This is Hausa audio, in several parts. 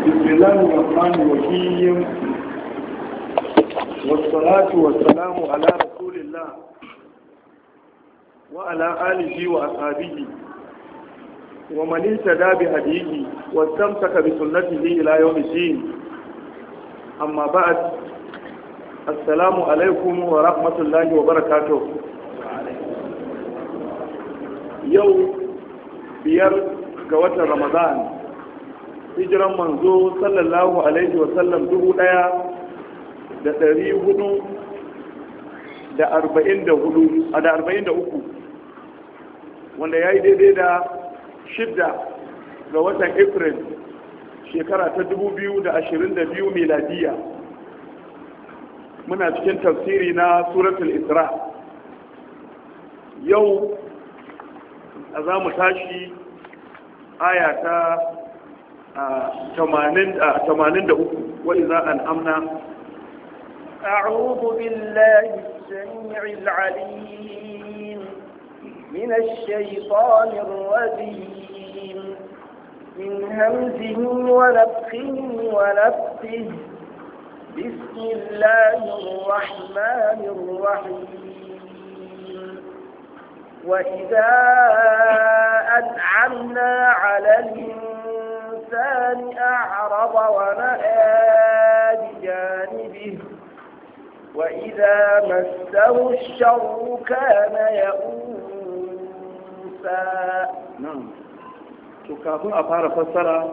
بسم الله الرحمن الرحيم والصلاة والسلام على رسول الله وعلى آله وأصحابه ومن اهتدى بهديه واستمسك بسنته إلى يوم الدين. أما بعد، السلام عليكم ورحمة الله وبركاته. يوم biyar ga watan Ramadan, hijiran manzo sallallahu alaihi wasallam 1443, wanda ya yi daidai da 6 ga watan April shekara ta 2022 miladiya. Muna cikin tafsiri na suratul Isra. Yau za mu tashi aya ta 83 wa iza an'amna. أعوذ بالله السميع العليم من الشيطان الرجيم من همزه ونفخه ونفثه. بسم الله الرحمن الرحيم. وإذا أنعمنا على الإنسان أعرض ونأى بجانبه وإذا مسه الشر كان يئوسا. نعم. to kafin a fara fassara,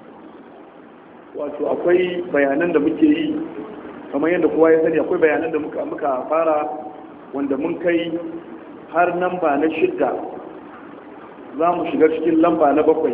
wato akwai bayanan da muke yi kamar yadda kowa ya sani. Akwai bayanan da muka fara wanda mun kai har lamba na 6, za mu shiga cikin lamba na 7.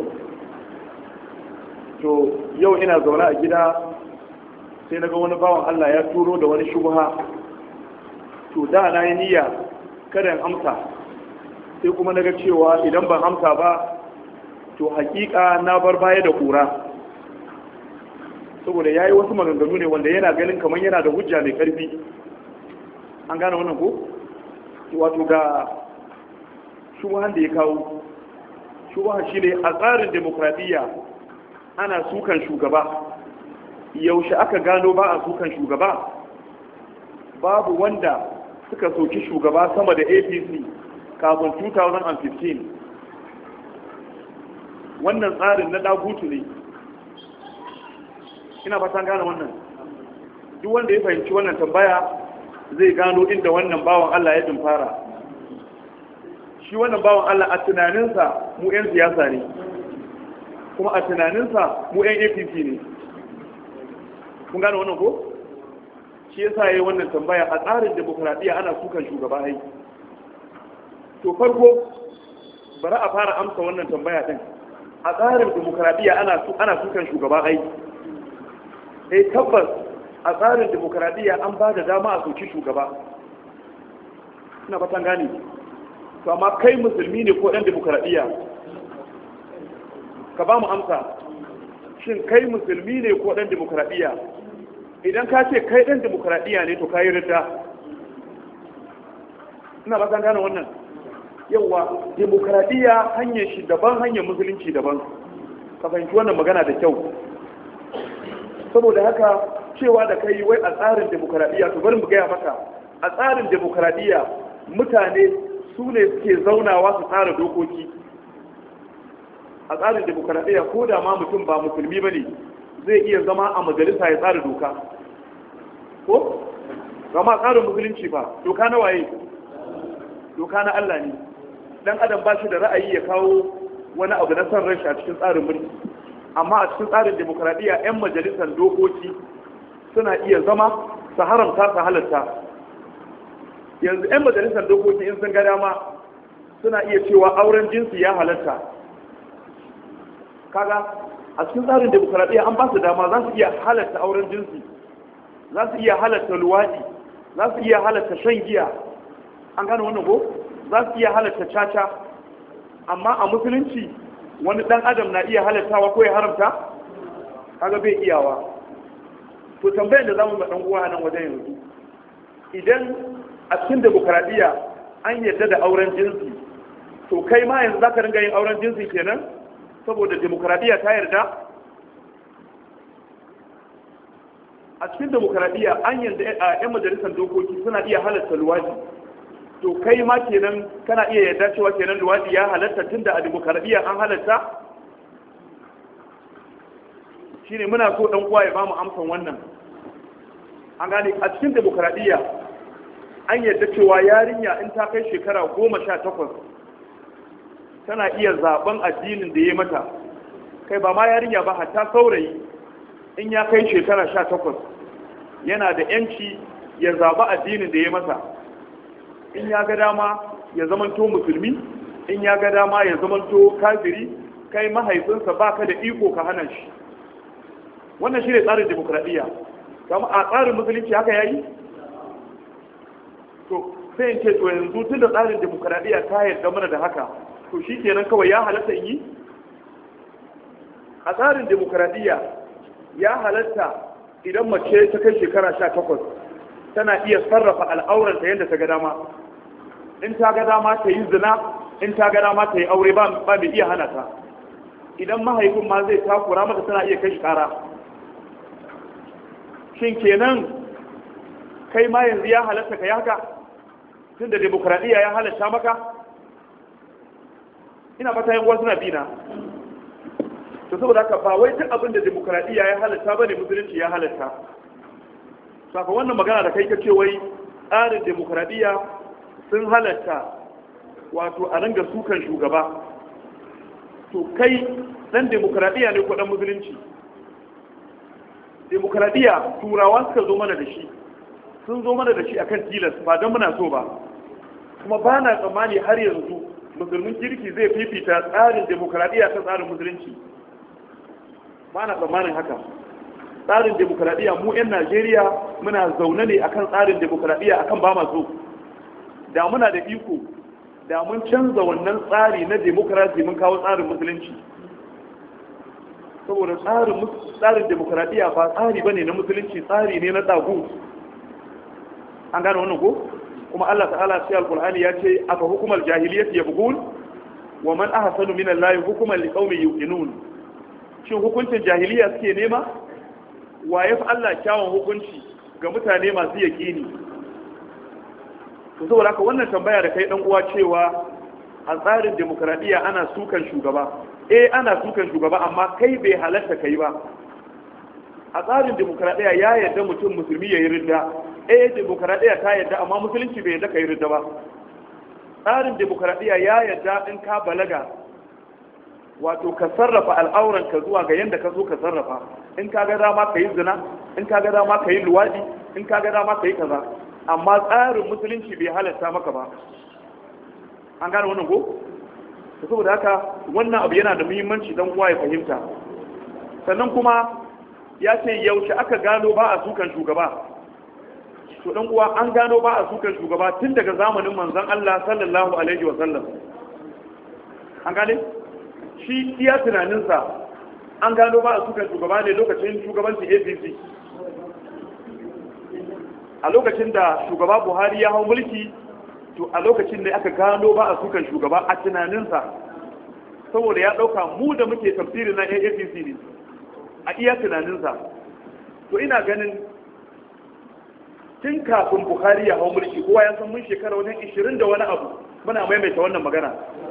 to yau ina zaune a gida sai na ga wani bawan Allah ya turo da wani shubha. to da na yi niyya kada in amsa, sai kuma na ga cewa idan ban amsa ba to hakika na bar baya da kura, saboda ya yi wasu maganganu ne wanda yana ganin kamar yana da hujja mai karfi. An gane wannan ko? Wato ga shubuhan da ya kawo. Shubuhan shi ne a tsarin demokradiyya ana sukan shugaba. Yaushe aka gano ba a sukan shugaba? Babu wanda suka soki shugaba sama da APC kafin 2015. Wannan tsarin na dagutu ne. Ina fatan gane wannan. Duk wanda ya fahimci wannan tambaya zai gano inda wannan bawan Allah ya fara. Shi wannan bawan Allah a tunaninsa mu 'yan siyasa ne, kuma a tunaninsa mu 'yan APC ne. Kun gano wannan ko? Shi yasa yayi wannan tambaya. A tsarin demokradiyya ana sukan shugaba ai. To farko bari a fara amsa wannan tambaya din. A tsarin demokradiyya ana sukan shugaba ai. Tabbas a tsarin demokradiyya an ba da dama a soki shugaba. Ina fatan gane. To amma kai musulmi ne ko dan demokradiyya? Ka ba mu amsa. Shin kai musulmi ne ko dan demokradiyya? Idan ka ce kai dan demokradiyya ne to kai ridda. Ina fatan gane wannan. Yawa, demokradiyya hanyar shi daban, hanyar musulunci daban. Ka fahimci wannan magana da kyau. Saboda haka cewa da kai wai a tsarin demokradiyya, to bari mu gaya maka, a tsarin demokradiyya mutane su ne suke zaunawa su tsara dokoki. A tsarin demokradiyya ko da ma mutum ba musulmi bane zai iya zama a majalisa ya tsara doka. Ko? Gama tsarin musulunci ba, doka na waye? Doka na Allah ne. Dan adam ba shi da ra'ayi ya kawo wani abu na son ranshi a cikin tsarin mulki. Amma a cikin tsarin demokradiyya 'yan majalisar dokoki suna iya zama su haramta su halatta. Yanzu 'yan majalisar dokoki in sun ga dama suna iya cewa auren jinsi ya halatta. Kaga a cikin tsarin demokradiyya an ba su dama, za su iya halatta auren jinsi, za su iya halatta luwaɗi, za su iya halatta shan giya. An gane wannan ko? Za su iya halatta caca. Amma a musulunci wani dan adam na iya halattawa ko ya haramta? Kaga bai iyawa. To tambayar da zamu ma dan uwa nan wajen yanzu, idan a cikin demokradiyya an yarda da auren jinsi, to kai ma yanzu zaka ringa yin auren jinsi kenan saboda demokradiyya ta yarda? a cikin demokradiyya an yanda yan majalisar dokoki suna iya halatta luwadi, to kai ma kenan kana iya yarda cewa kenan luwadi ya halatta tunda a demokradiyya an halatta? Shine muna so dan uwa ya bamu amsan wannan. An gane a cikin demokradiyya an yarda cewa yarinya in ta kai shekara 18 tana iya zaben addinin da ya mata, kai ba ma yarinya ba hatta saurayi in ya kai shekara 18 yana da yanci ya zaba addinin da ya masa. In ya ga dama ya zamanto musulmi, in ya ga dama ya zamanto kafiri, kai mahaifinsa baka da iko ka hana shi. Wannan shi ne tsarin demokradiyya. Kama a tsarin musulunci haka yayi? To sai in ce to yanzu tun da tsarin demokradiyya ta yarda mana da haka, to shi kenan kawai ya halatta in yi? A tsarin demokradiyya ya halatta idan mace ta kai shekara 18 tana iya sarrafa al'auranta yadda ta ga dama. In ta ga dama ta yi zina, in ta ga dama ta yi aure ba mai iya hana ta. Idan mahaifin ma zai takura mata tana iya kai kara. Shin kenan kai ma yanzu ya halatta ka yi haka tun da demokradiyya ya halatta maka? Ina fata yin wasu na bina. To saboda haka ba wai duk abin da demokradiyya ya halatta ba ne musulunci ya halatta. Saka wannan magana da kai ka ce wai tsarin demokradiyya sun halatta wato a ranga sukan shugaba. To kai dan demokradiyya ne ko dan musulunci? Demokradiyya turawa suka zo mana da shi, sun zo mana da shi akan tilas ba don muna so ba. Kuma ba na tsammani har yanzu musulmin kirki zai fifita tsarin demokradiyya ta tsarin musulunci. Ba na tsammanin haka. Tsarin demokradiyya mu 'yan Najeriya muna zaune ne akan tsarin demokradiyya akan ba ma so. Da muna da iko da mun canza wannan tsari na demokrasi mun kawo tsarin musulunci. Saboda tsarin demokradiyya ba tsari bane na musulunci, tsari ne na tagut. An gane wannan ko? Kuma Allah ta'ala cikin Al-Qur'ani ya ce afa hukumar jahiliyyati yabghun wa man ahsanu min Allah hukuman liqaumin yuqinun. Shin hukuncin jahiliya suke nema? Wa yafi Allah kyawun hukunci ga mutane masu yaqini? To saboda haka wannan tambaya da kai dan uwa cewa a tsarin demokradiyya ana sukan shugaba. Ana sukan shugaba amma kai bai halatta kai ba. A tsarin demokradiyya ya yarda mutum musulmi ya yi ridda. Demokradiyya ta yarda amma musulunci bai yarda ka yi ridda ba. Tsarin demokradiyya ya yarda in ka balaga wato ka sarrafa al'auran ka zuwa ga yanda ka zo ka sarrafa. In ka ga dama ka yi zina, in ka ga dama ka yi luwadi, in ka ga dama ka yi kaza. Amma tsarin musulunci bai halatta maka ba. An gane wannan ko? Saboda haka wannan abu yana da muhimmanci don kowa ya fahimta. Sannan kuma ya ce yaushe aka gano ba a sukan shugaba. To dan uwa an gano ba a sukan shugaba tun daga zamanin manzon Allah sallallahu alaihi wasallam. An gane? Shi iya tunaninsa an gano ba a sukan shugaba ne lokacin shugabancin APC. A lokacin da shugaba Buhari ya hau mulki, to a lokacin da aka gano ba a sukan shugaba a tunaninsa, saboda ya ɗauka mu da muke tafsiri na APC ne a iya tunaninsa. To ina ganin tun kafin Buhari ya hau mulki kowa ya san mun shekara wajen 20 da wani abu muna maimaita wannan magana.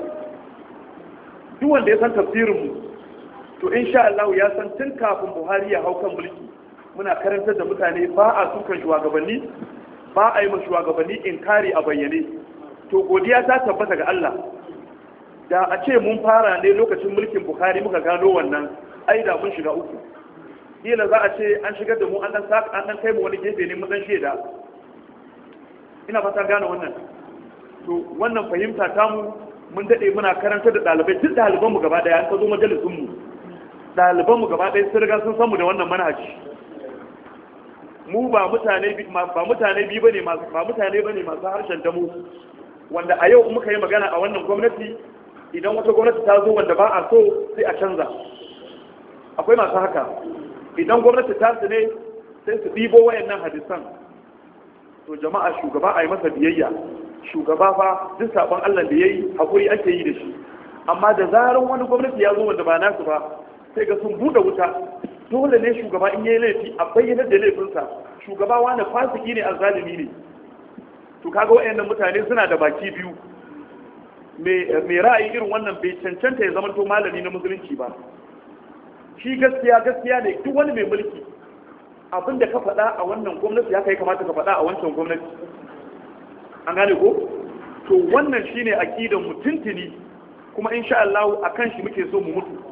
Duk wanda ya san tafsirinmu to insha Allah ya san tun kafin Buhari ya hau kan mulki muna karantar da mutane ba a sukan shugabanni, ba a yi ma shugabanni inkari a bayyane. To godiya ta tabbata ga Allah. Da a ce mun fara ne lokacin mulkin Buhari muka gano wannan, ai da mun shiga uku. Kila za a ce an shigar da mu an dan kai mu wani gefe ne mun dan sheda. Ina fata gane wannan. To wannan fahimta ta mu mun dade muna karantar da dalibai, duk daliban mu gaba daya an ka zo majalisun mu. Daliban mu gaba daya sun riga sun san mu da wannan manhaji. Mu ba mutane biyu bane masu harshen damu, wanda a yau muka yi magana a wannan gwamnati, idan wata gwamnati ta zo wanda ba a so sai a canza. Akwai masu haka. Idan gwamnati ta su ne sai su ɗibo wayannan hadisan. To jama'a shugaba a yi masa biyayya. Shugaba fa duk sabon Allah da yayi hakuri ake yi da shi. Amma da zaran wani gwamnati ya zo wanda ba nasu ba, sai ga sun buɗe wuta dole ne shugaba in yayi laifi a bayyana da laifinsa. Shugaba wani fasiki ne azzalimi ne. To kaga wayannan mutane suna da baki biyu. Mai ra'ayi irin wannan bai cancanta ya zama to malami na musulunci ba. Shi gaskiya ne duk wani mai mulki abinda ka faɗa a wannan gwamnati haka ya kamata ka faɗa a wancan gwamnati. An gane ko? To wannan shine aqidan mutuntuni kuma insha Allah akan shi muke so mu mutu.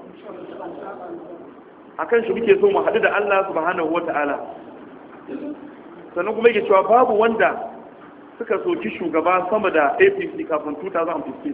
Akan shi muke so mu haɗu da Allah subhanahu wata'ala. Sannan kuma yake cewa babu wanda suka soki shugaba sama da APC kafin 2015.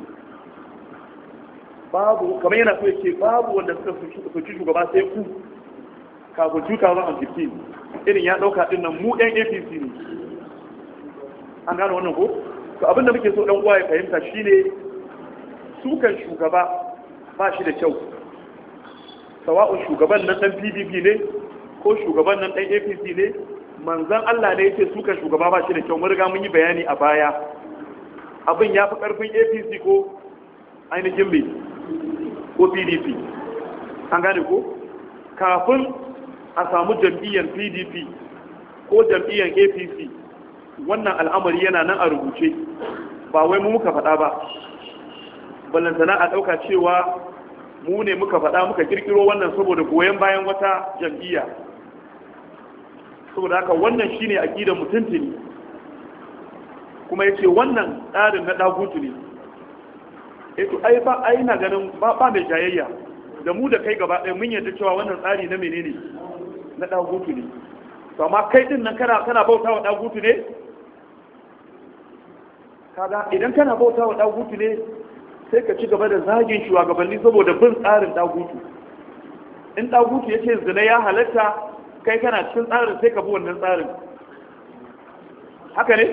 Babu, kamar yana so yake babu wanda suka soki shugaba sai ku kafin 2015. Irin ya ɗauka ɗin nan mu ɗan APC ne. An gano wannan ko? To abinda muke so ɗan uwa ya fahimta shine sukan shugaba ba shi da kyau. Sawa'un shugaban nan ɗan PDP ne ko shugaban nan ɗan APC ne, manzan Allah ne yake sukan shugaba ba shi da kyau. Mun riga mun yi bayani a baya. Abin ya fi ƙarfin APC ko ainihin mai ko PDP. An gane ko? Kafin a samu jam'iyyar PDP ko jam'iyyar APC, wannan al'amari yana nan a rubuce, ba wai mu muka faɗa ba. Ballantana a ɗauka cewa mu ne muka faɗa muka kirkiro wannan saboda goyon bayan wata jam'iyya. Saboda haka wannan shine aqidar mutuntuni, kuma yace wannan tsarin na dagutu ne. To ai na ganin ba mai jayayya da mu da kai gaba ɗaya mun yarda cewa wannan tsari na menene na dagutu ne. To amma kai din nan kana bautawa dagutu ne? Kaga idan kana bautawa dagutu ne sai ka ci gaba da zagin shugabanni saboda bin tsarin dagutu. In dagutu yace zina ya halatta, kai kana cikin tsarin sai ka bi wannan tsarin. Haka ne?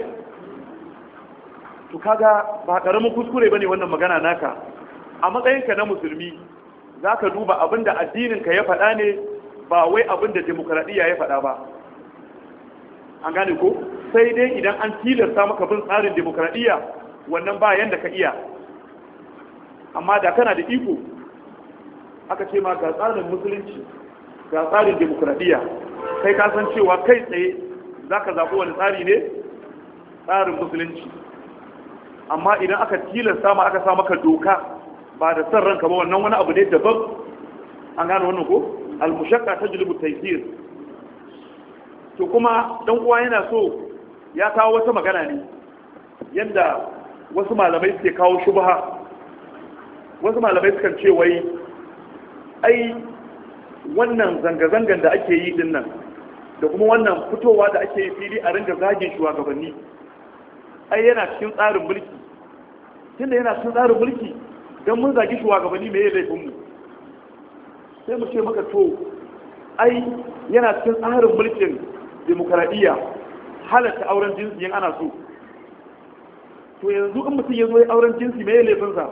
To kaga ba karamin kuskure bane wannan magana naka. A matsayinka na musulmi zaka duba abinda addininka ya faɗa ne, ba wai abinda demokradiyya ya faɗa ba. An gane ko? Sai dai idan an tilasta maka bin tsarin demokradiyya, wannan ba yanda ka iya. Amma da kana da iko aka ce ma ga tsarin musulunci ga tsarin demokradiyya, kai ka san cewa kai tsaye za ka zaɓi wani tsari ne? Tsarin musulunci. Amma idan aka tilasta ma aka sa maka doka ba da san ranka ba, wannan wani abu ne daban. An gane wannan ko? Al-mushaqqa tajlibu taysir. To kuma dan uwa yana so ya kawo wata magana ne yanda wasu malamai suke kawo shubha. Wasu malamai sukan ce wai ai wannan zanga-zangan da ake yi din nan da kuma wannan fitowa da ake yi fili a ringa zagin shugabanni, ai yana cikin tsarin mulki. Tunda yana cikin tsarin mulki, don mun zagi shugabanni me ya laifin mu? Sai mu ce maka to ai yana cikin tsarin mulkin demokaradiyya halatta auren jinsi yin ana so. To yanzu in mutum ya zo ya auren jinsi me ya laifinsa?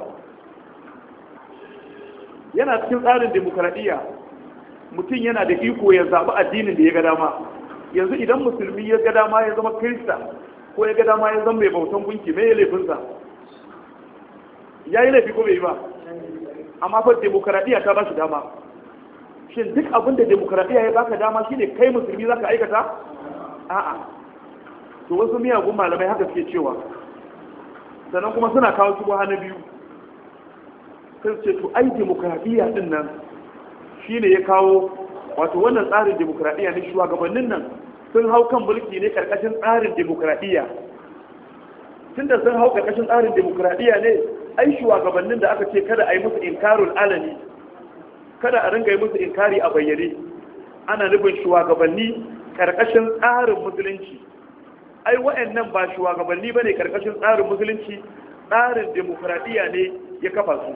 Yana cikin tsarin demokaradiyya, mutum yana da iko ya zaɓi addinin da ya ga dama. Yanzu idan musulmi ya ga dama ya zama kirista ko ya ga dama ya zama mai bautan gunki, me ya laifinsa? Ya yi laifi ko bai yi ba? Amma fa demokaradiyya ta ba shi dama. Shin duk abin da demokaradiyya ya baka dama shine kai musulmi za ka aikata? A'a. To wasu miyagun malamai haka suke cewa. Sannan kuma suna kawo shubha na biyu. Sai ce to ai demokradiyya din nan shine ya kawo, wato wannan tsarin demokradiyya ne, shugabannin nan sun hau kan mulki ne karkashin tsarin demokradiyya. Tunda sun hau karkashin tsarin demokradiyya ne, ai shugabannin da aka ce kada a yi musu inkarul alani, kada a ringa yi musu inkari a bayyane, ana nufin shugabanni karkashin tsarin musulunci. Ai wa'annan ba shugabanni bane karkashin tsarin musulunci, tsarin demokradiyya ne ya kafa su.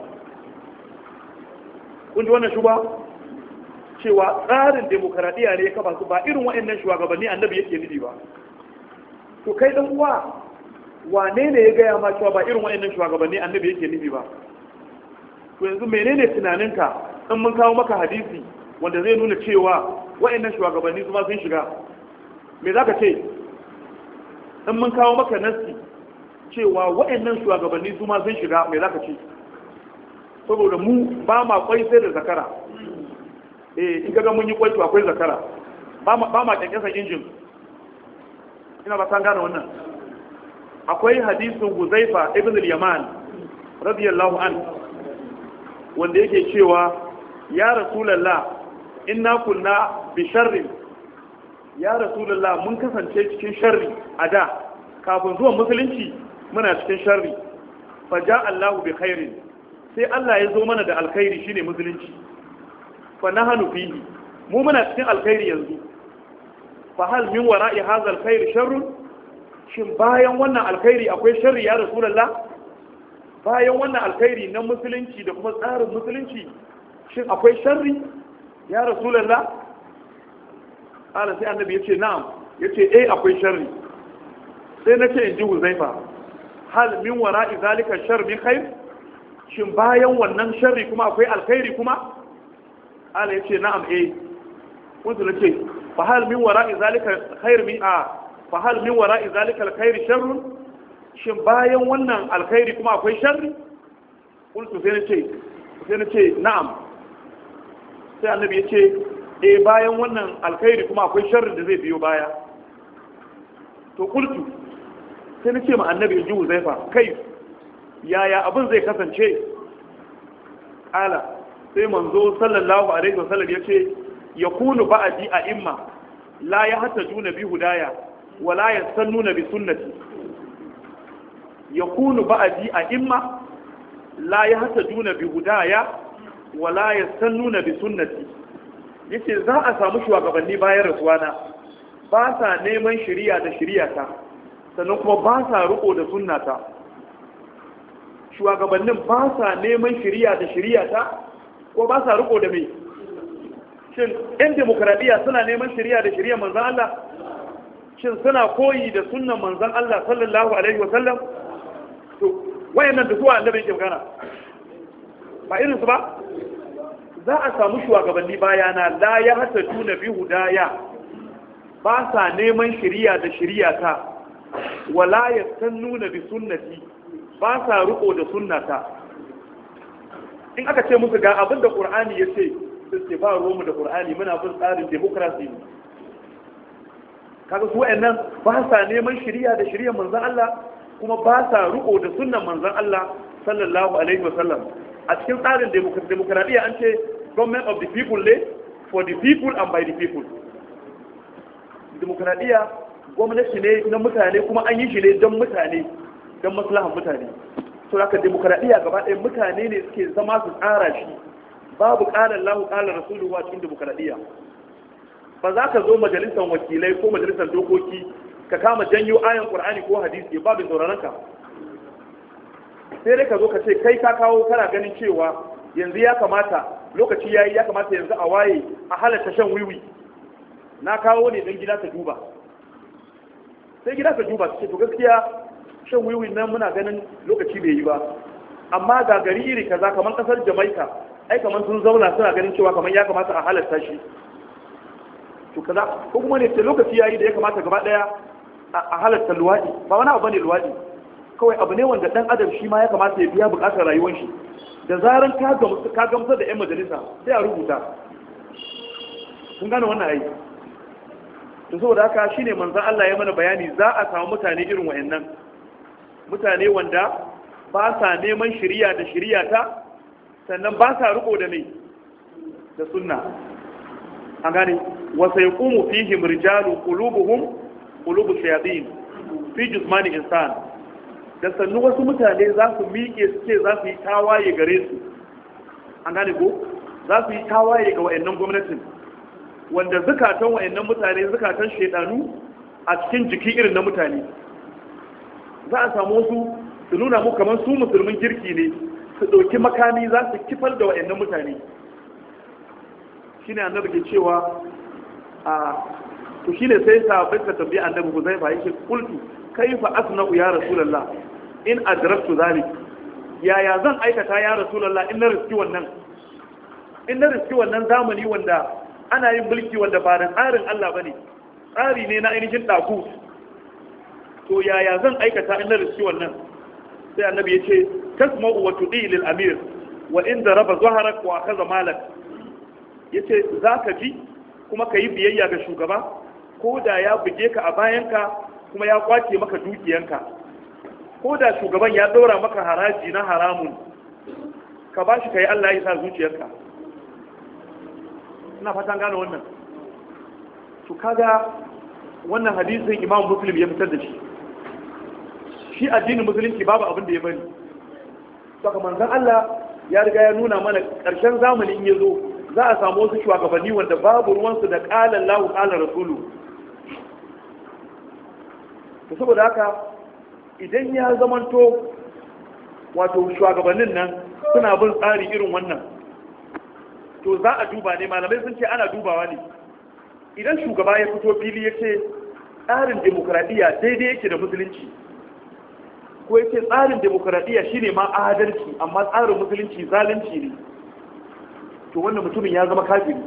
Kun ji wannan shuba? Cewa tsarin demokaradiyya ne ya kafa su, ba irin wa'annan shugabanni annabi yake nufi ba. To kai dan uwa, wane ne ya gaya ma cewa ba irin wa'annan shugabanni annabi yake nufi ba? To yanzu menene tunaninka in mun kawo maka hadisi wanda zai nuna cewa wa'annan shugabanni su ma sun shiga? Me zaka ce? In mun kawo maka nassi cewa wa'annan shugabanni su ma sun shiga, me zaka ce? Saboda mu ba ma kwai sai da zakara. in kaga mun yi kwai to akwai zakara ba ma kyankyasan injin, ina ba san gane wannan. Akwai hadisin Huzaifa ibn al-Yaman radiyallahu an wanda yake cewa ya rasulullah inna kunna bi sharrin, ya rasulullah mun kasance cikin sharri a da kafin zuwan musulunci muna cikin sharri, fa ja Allahu bi khairin, sai Allah ya zo mana da alkhairi shine musulunci, fa nahnu fihi, mu muna cikin alkhairi yanzu, fa hal min wara'i hadha alkhair sharrun, shin bayan wannan alkhairi akwai sharri ya rasulullah? Bayan wannan alkhairi na musulunci da kuma tsarin musulunci shin akwai sharri ya rasulullah? ala sai annabi yace na'am, yace akwai sharri. Sai nace in ji Huzaifa, hal min wara'i zalika sharr min khair, shin bayan wannan sharri kuma akwai alkhairi kuma? ala yace na'am kuntu nace fa hal min wara'i zalika khair min fa hal min wara'i zalika alkhair sharrun, shin bayan wannan alkhairi kuma akwai sharri? Kultu sai nace na'am. Sai annabi ya ce bayan wannan alkhairi kuma akwai sharrin da zai biyo baya. To kultu sai nace ma annabi ji Huzaifa, kai yaya abin zai kasance? Ala sai manzo sallallahu alaihi wasallam ya ce yakunu ba'di a'imma la yahtajuna bi hudaya wa la yastannuna bi sunnati. yakunu ba'di a'imma la yahtajuna bi hudaya wa la yastannuna bi sunnati. yace za a samu shugabanni bayan rasuwana ba sa neman shari'a da shari'ata, sannan kuma ba sa riko da sunnata. Shugabannin ba sa neman shari'a da shari'ata ko ba sa riko da mai? Shin ɗan demokradiyya suna neman shari'a da shari'a manzon Allah? Shin suna koyi da sunnan manzon Allah sallallahu alaihi wasallam? To wayannan da zuwa annabi yake magana ba irin su ba. Za a samu shugabanni bayana la ya hata tuna bi hudaya, ba sa neman shari'a da shari'ata, wala yastannuna bi sunnati, ba sa riko da sunnata. In aka ce musu ga abin da Qur'ani yace, sai ba ruwanmu da Qur'ani, muna bin tsarin democracy. Kaga su wayannan ba sa neman shari'a da shari'ar manzon Allah, kuma ba sa riko da sunnan manzon Allah sallallahu alaihi wasallam. A cikin tsarin demokradiyya an ce government of the people ne, for the people and by the people. Demokradiyya gwamnati ne na mutane, kuma an yi shi ne don mutane, don maslahan mutane. So haka demokradiyya gaba ɗaya mutane ne suke zama su tsara shi, babu ƙalar lahu ƙalar rasuluhu a cikin demokradiyya. Ba za ka zo majalisar wakilai ko majalisar dokoki ka kama janyo ayan Qur'ani ko hadisi babu sauraron ka. Sai dai ka zo ka ce kai ka kawo kana ganin cewa yanzu ya kamata, lokaci yayi ya kamata yanzu a waye a halatta shan wiwi. Na kawo ne don gida ta duba. Sai gida ta duba su ce to gaskiya shan wiwi nan muna ganin lokaci bai yi ba. Amma ga gari iri kaza kamar kasar Jamaica, ai kamar sun zauna suna ganin cewa kamar ya kamata a halatta shi. To kaza ko kuma ne sai lokaci yayi da ya kamata gaba daya a halatta luwadi. Ba wani abu bane luwadi. Kawai abu ne wanda dan adam shi ma ya kamata ya biya bukatar rayuwar shi. Da zaran ka gamsar da 'yan majalisa sai a rubuta. Kun gane wannan aiki. To saboda haka shine manzon Allah ya mana bayani za a samu mutane irin wayannan. Mutane wanda ba sa neman shari'a da shari'ata, sannan ba sa riko da mai da sunna. An gane wa sayqumu fihim rijalu qulubuhum qulubu shayatin fi jismani insan. Da sannu wasu mutane za su miƙe su ce za su yi tawaye gare su. An gane ko? Za su yi tawaye ga wa'annan gwamnatin, wanda zukatan wa'annan mutane zukatan shaidanu a cikin jiki irin na mutane. Za a samu wasu su nuna mu kamar su musulmin kirki ne, su ɗauki makami za su kifar da wa'annan mutane. Shine annabi ke cewa to shine sai sahabbai ka tambayi annabi Huzaifa yake kultu kaifa asna'u ya rasulullah in adraktu zalik, yaya zan aikata ya rasulullah in na riski wannan zamani wanda ana yin mulki wanda ba da tsarin Allah bane, tsari ne na ainihin daku. To yaya zan aikata in na riski wannan? Sai annabi ya ce tasma'u wa tudi lil amir wa in daraba zahrak wa akhadha malak. yace zaka ji kuma ka yi biyayya ga shugaba ko da ya buge ka a bayanka kuma ya kwace maka dukiyanka, ko da shugaban ya ɗora maka haraji na haramun ka ba shi ka yi Allah ya sa zuciyarka. ina fatan gane wannan. to kaga wannan hadisin Imam Muslim ya fitar da shi addinin musulunci babu abin da ya bari. saka manzon Allah ya riga ya nuna mana ƙarshen zamani in yazo za a samu wasu shugabanni wanda babu ruwansu da qala Allahu qala rasulu. to saboda haka idan ya zamanto wato shugabannin nan suna bin tsari irin wannan, to za a duba ne, malamai sun ce ana dubawa ne. idan shugaba ya fito fili ya ce tsarin demokradiyya daidai yake da musulunci, ko ya ce tsarin demokradiyya shine ma adalci amma tsarin musulunci zalunci ne, to wannan mutumin ya zama kafiri.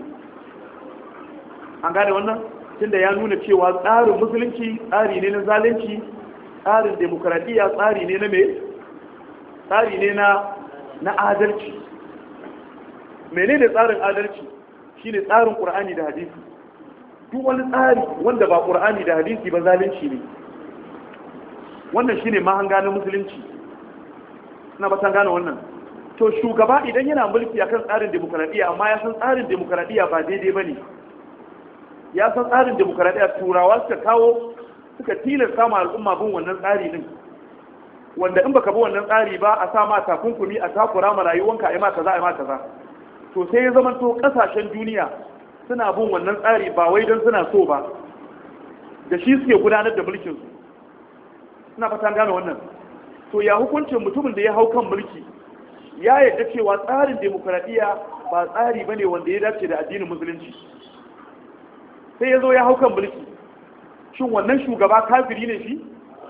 an gane wannan, tunda ya nuna cewa tsarin musulunci tsari ne na zalunci, tsarin demokradiyya tsari ne na me, tsari ne na adalci. menene tsarin adalci? shine tsarin Qur'ani da hadisi. duk wani tsari wanda ba Qur'ani da hadisi ba zalunci ne. wannan shine mahanga na musulunci. ina ba san gane wannan. to shugaba idan yana mulki akan tsarin demokradiyya amma ya san tsarin demokradiyya ba daidai bane, ya san tsarin demokradiyya turawa suka kawo suka tilasta ma al'umma bin wannan tsari din, wanda in baka bi wannan tsari ba a sa ma takunkumi, a takura ma rayuwanka, a yi ma kaza, a yi ma kaza. to sai ya zama to kasashen duniya suna bin wannan tsari ba wai don suna so ba, da shi suke gudanar da mulkin su. ina fatan gane wannan. to ya hukuncin mutumin da ya hau kan mulki ya yarda cewa tsarin demokradiyya ba tsari bane wanda ya dace da addinin musulunci, sai ya zo ya hau kan mulki, shin wannan shugaba kafiri ne shi?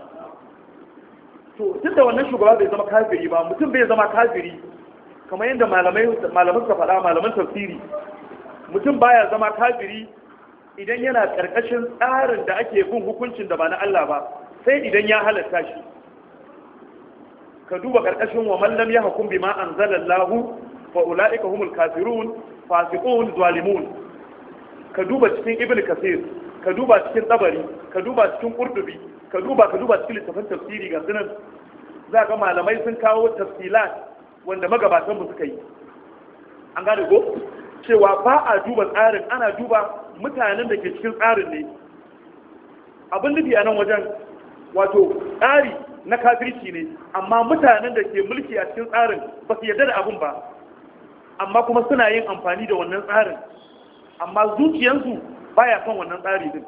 to tun da wannan shugaba bai zama kafiri ba, mutum bai zama kafiri kamar yadda malaman ka faɗa, malaman tafsiri, mutum baya zama kafiri idan yana ƙarƙashin tsarin da ake bin hukuncin da ba na Allah ba, sai idan ya halatta shi. ka duba ƙarƙashin wa man lam yahkum bima anzalallahu fa ulaika humul kafirun fasiqun zalimun. ka duba cikin ibn kasir, ka duba cikin tabari, ka duba cikin qurtubi, ka duba cikin littafin tafsiri ga sunan, za ga malamai sun kawo tafsilat wanda magabatan mu suka yi. an gane ko cewa ba a duba tsarin, ana duba mutanen da ke cikin tsarin ne. abin nufi a nan wajen wato tsari na kafirci ne, amma mutanen da ke mulki a cikin tsarin ba su yarda da abin ba, amma kuma suna yin amfani da wannan tsarin, amma zuciyansu baya son wannan tsari din.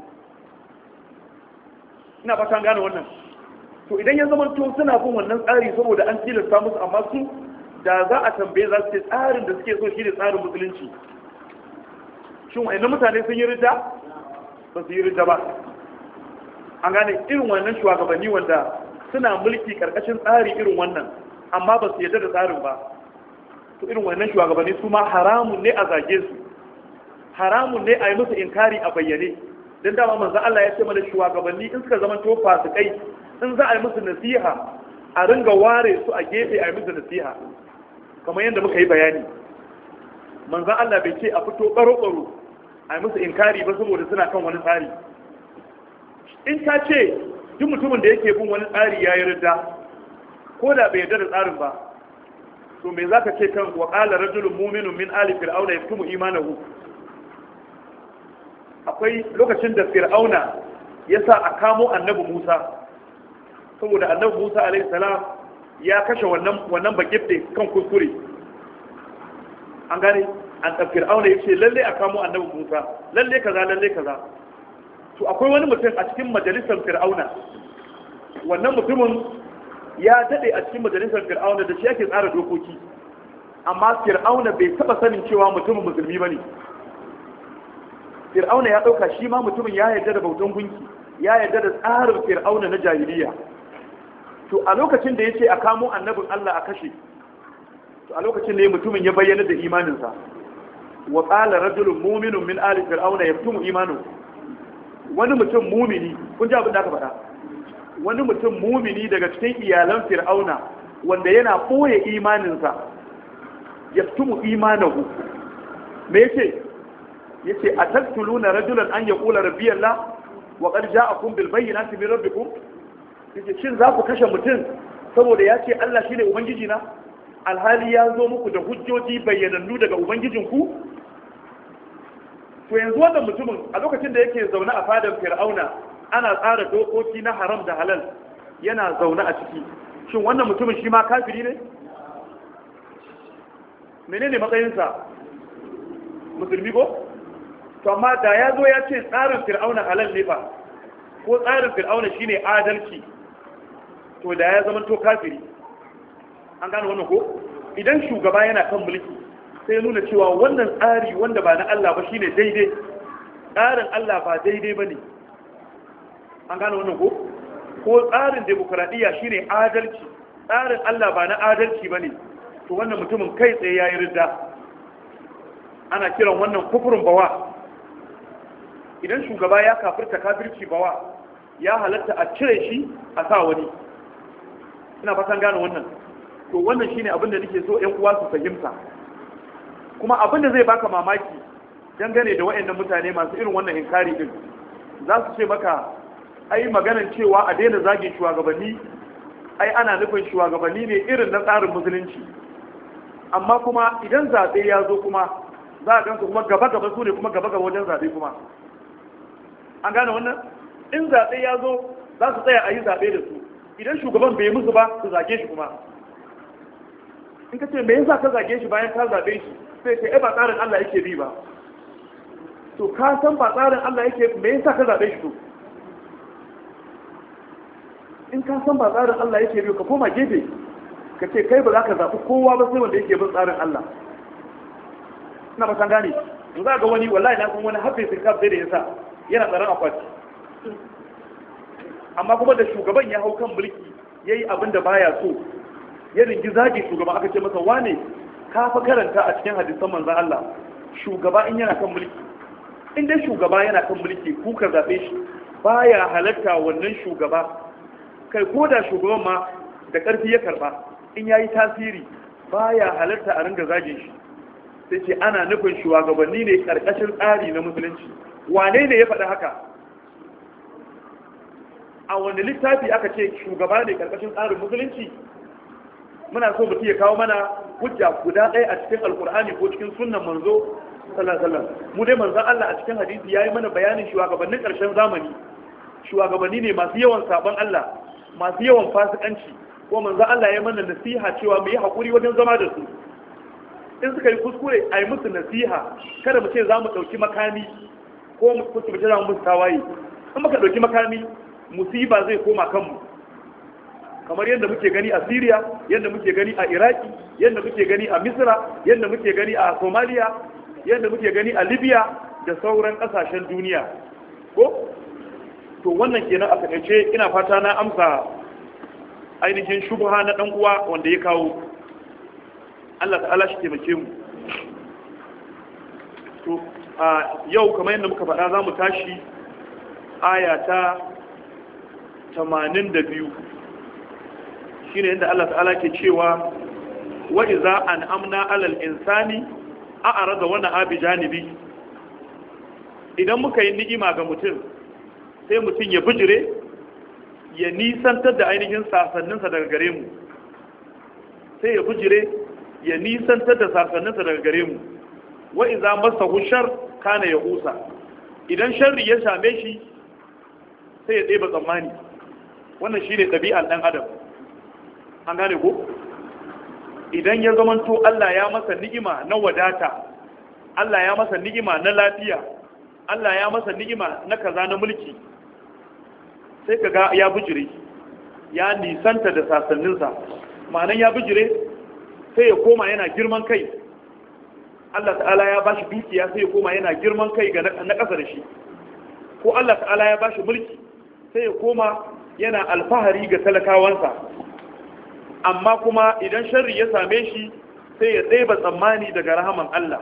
ina fatan gane wannan. to idan ya zama to suna bin wannan tsari saboda an tilasta musu, amma su da za a tambaye za su ce tsarin da suke so shi ne tsarin musulunci. shin wa'annan mutane sun yi rida? ba su yi rida ba. an gane irin wannan shugabanni wanda suna mulki karkashin tsari irin wannan amma ba su yarda da tsarin ba, to irin wannan shugabanni su ma haramun ne a zage su, haramun ne a yi musu inkari a bayyane. don dama manzo Allah ya ce mana shugabanni in suka zama to fasikai, in za a yi musu nasiha a ringa ware su a gefe a yi musu nasiha, kamar yadda muka yi bayani. manzo Allah bai ce a fito baro-baro a yi musu inkari ba saboda suna kan wani tsari. in ka ce duk mutumin da yake bin wani tsari ya yi ridda, ko da bai yarda da tsarin ba, to me za ka ce kan wa qala rajulun mu'minun min ali fir'auna yaktumu imanahu? akwai lokacin da fir'auna ya sa a kamo annabi Musa, saboda annabi Musa alaihi salam ya kashe wannan bagibde kan kuskure. an gane an da fir'auna ya ce lalle a kamo annabi Musa, lalle kaza lalle kaza. to akwai wani mutum a cikin majalisar fir'auna, wannan mutumin ya dade a cikin majalisar fir'auna da shi yake tsara dokoki, amma fir'auna bai taba sanin cewa mutumin musulmi bane. fir'auna ya dauka shi ma mutumin ya yarda da bautan gunki, ya yarda da tsarin fir'auna na jahiliya. to a lokacin da yace a kamo annabin Allah a kashe, to a lokacin ne mutumin ya bayyana da imaninsa. wa qala rajulun mu'minun min ali fir'auna yaktumu imanahu. wani mutum mumini, kun ji abin da aka faɗa, wani mutum mumini daga cikin iyalan fir'auna wanda yana ɓoye imaninsa, yaktumu imanahu. me yake yace ataktuluna rajulan an yaqula rabbi Allah wa qad ja'akum bil bayyinati min rabbikum, yace shin za ku kashe mutum saboda ya ce Allah shine ubangiji na, alhali ya zo muku da hujjoji bayyanannu daga ubangijinku? To yanzu wannan mutumin a lokacin da yake zaune a fadar fir'auna ana tsara dokoki na haram da halal, yana zaune a ciki, shin wannan mutumin shi ma kafiri ne? Menene matsayinsa? Musulmi ko? To amma da ya zo ya ce tsarin fir'auna halal ne fa, ko tsarin fir'auna shine adalci, to da ya zama to kafiri. An gane wannan ko? Idan shugaba yana kan mulki sai nuna cewa wannan tsari wanda ba na Allah ba shine daidai, tsarin Allah ba daidai bane. An gane wannan ko? Ko tsarin demokradiyya shine adalci, tsarin Allah ba na adalci bane, to wannan mutumin kai tsaye yayi ridda. Ana kiran wannan kufrun bawa. Idan shugaba ya kafirta kafirci bawa, ya halatta a cire shi a sa wani. Ina fatan gane wannan. To wannan shine abin da nake so ƴan uwa su fahimta. Kuma abin da zai baka mamaki dangane da waɗannan mutane masu irin wannan inkari din, za su ce maka ai maganan cewa a daina zagin shugabanni, ai ana nufin shugabanni ne irin na tsarin musulunci. Amma kuma idan zaɓe ya zo kuma za a gansu kuma gaba-gaba su ne kuma gaba-gaba wajen zaɓe kuma. An gane wannan? In zaɓe ya zo za su tsaya a yi zaɓe da su. Idan shugaban bai musu ba su zage shi kuma. In ka ce me yasa ka zage shi bayan ka zaɓe shi, sai ce ba tsarin Allah yake bi ba. To ka san ba tsarin Allah yake, me yasa ka zaɓe shi to? In ka san ba tsarin Allah yake bi ka koma gefe, ka ce kai ba za ka zaɓi kowa ba sai wanda yake bin tsarin Allah. Ina ba san gane. To za ga wani wallahi na san wani haɓe sirkaf sai da yasa yana tsaron akwati. Amma kuma da shugaban ya hau kan mulki ya yi abin da baya so, ya ringi zagi shugaban, aka ce masa wane ka fa karanta a cikin hadisan manzan Allah, shugaba in yana kan mulki, in dai shugaba yana kan mulki kuka zaɓe shi, baya halatta wannan shugaba, kai ko da shugaban ma da ƙarfi ya karɓa, in ya yi tasiri baya halatta a ringa zagin shi. Sai ce ana nufin shugabanni ne ƙarƙashin tsari na musulunci. Wane ne ya faɗi haka? A wani littafi aka ce shugaba ne ƙarƙashin tsarin musulunci? Muna so mutum ya kawo mana hujja guda ɗaya a cikin alkur'ani ko cikin sunnan manzo sallallahu alaihi wasallam. Mu dai manzon Allah a cikin hadisi yayi mana bayanin shugabannin ƙarshen zamani, shugabanni ne masu yawan sabon Allah, masu yawan fasikanci, ko manzon Allah ya mana nasiha cewa mu yi hakuri wajen zama da su. In suka yi kuskure a yi musu nasiha, kada mu ce za mu ɗauki makami ko mu ce za mu musu tawaye. In muka ɗauki makami, musiba zai koma kanmu. Kamar yadda muke gani a Syria, yadda muke gani a Iraki, yadda muke gani a Misra, yadda muke gani a Somalia, yadda muke gani a Libya da sauran ƙasashen duniya. Ko? To wannan kenan a takaice, ina fata na amsa ainihin shubha na ɗan uwa wanda ya kawo. Allah ta'ala shi taimake mu. To yau kamar yadda muka faɗa za mu tashi aya ta 82 shine yadda Allah ta'ala ke cewa wa iza an'amna 'alal insani a'rada wa na'a bi janibi. Idan muka yi ni'ima ga mutum sai mutum ya bijire, ya nisantar da ainihin sasanninsa daga gare mu, sai ya bijire ya nisantar da sasanninsa daga gare mu. Wa iza masahu shar kana yaqusa. Idan sharri ya same shi sai ya ɗeba tsammani. Wannan shine ɗabi'ar ɗan adam. An gane ko? Idan ya zamanto Allah ya masa ni'ima na wadata, Allah ya masa ni'ima na lafiya, Allah ya masa ni'ima na kaza na mulki, sai kaga ya bijire, ya nisanta da sasanninsa. Ma'anan ya bijire sai ya koma yana girman kai. Allah ta'ala ya bashi dukiya sai ya koma yana girman kai ga na ƙasa da shi. Ko Allah ta'ala ya bashi mulki sai ya koma yana alfahari ga talakawansa. Amma kuma idan sharri ya same shi sai ya ɗeba tsammani daga rahaman Allah.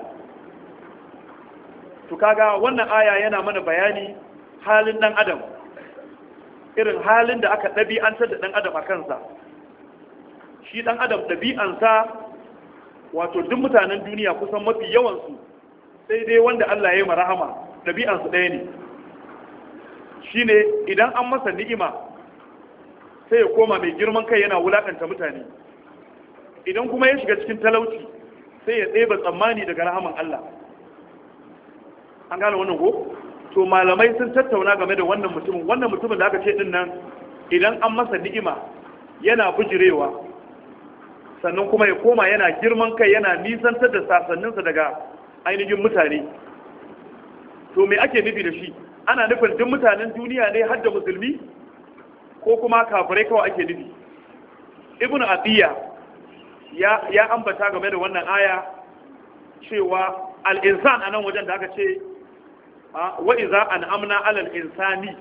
To kaga wannan aya yana mana bayani halin ɗan adam, irin halin da aka ɗabi'antar da ɗan adam a kansa. Shi ɗan adam ɗabi'ansa, wato duk mutanen duniya kusan mafi yawansu sai dai wanda Allah ya yi marahama ɗabi'ansu ɗaya ne shine idan an masa ni'ima sai ya koma mai girman kai yana wulakanta mutane, idan kuma ya shiga cikin talauci sai ya ɗeba tsammani daga rahaman Allah. An gane wannan ko? To malamai sun tattauna game da wannan mutumin da aka ce din nan idan an masa ni'ima yana bujirewa sannan kuma ya koma yana girman kai yana nisantar da sasanninsa daga ainihin mutane. To me ake nufi da shi? Ana nufin duk mutanen duniya ne har da musulmi ko kuma kafirai kawai ake nufi? Ibn Atiyya ya ambata game da wannan aya cewa al-insan anan wajen da aka ce wa iza an'amna 'alal insani,